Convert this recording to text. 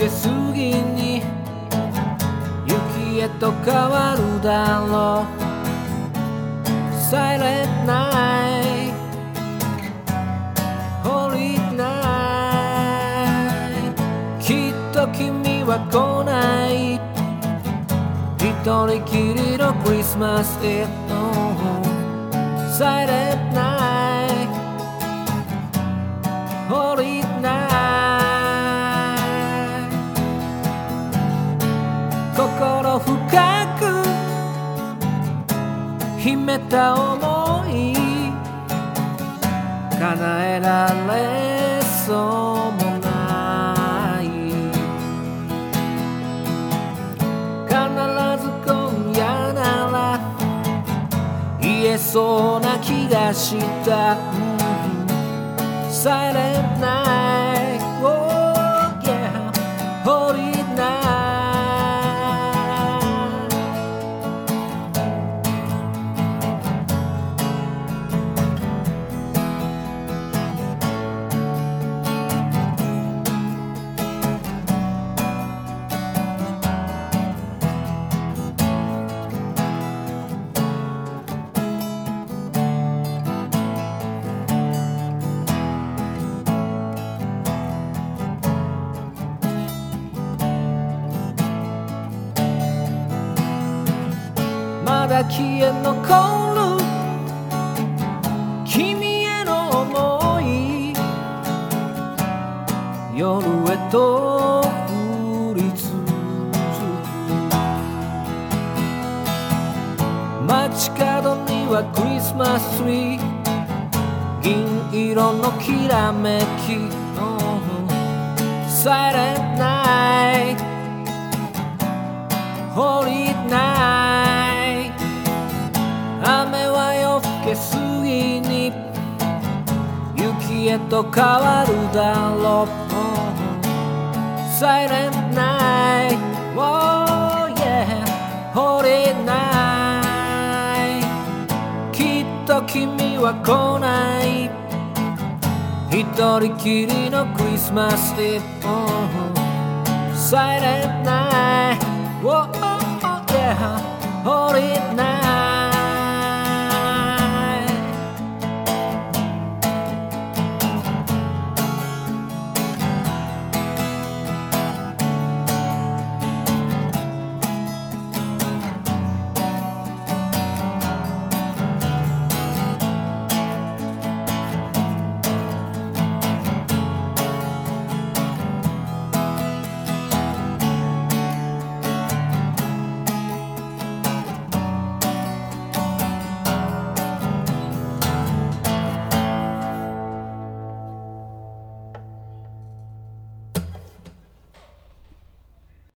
けすぎに雪へと変わるだろう。 Silent night Holy night きっと君は来ない。一人きりのクリスマスイブ Silent night Holy night 心深く秘めた想い叶えられそうもない。必ず今夜なら言えそうな気がした、Silent night Oh yeah Holy night まだ消え残る君への想い、夜へと降り続く。街角にはクリスマスツリー、銀色のきらめき、Silent night Holy night 雨は夜更けすぎに雪へと変わるだろう、Silent night Oh yeah Holy night きっと君は来ない。一人きりのクリスマスイブ Silent night Oh yeah Holy night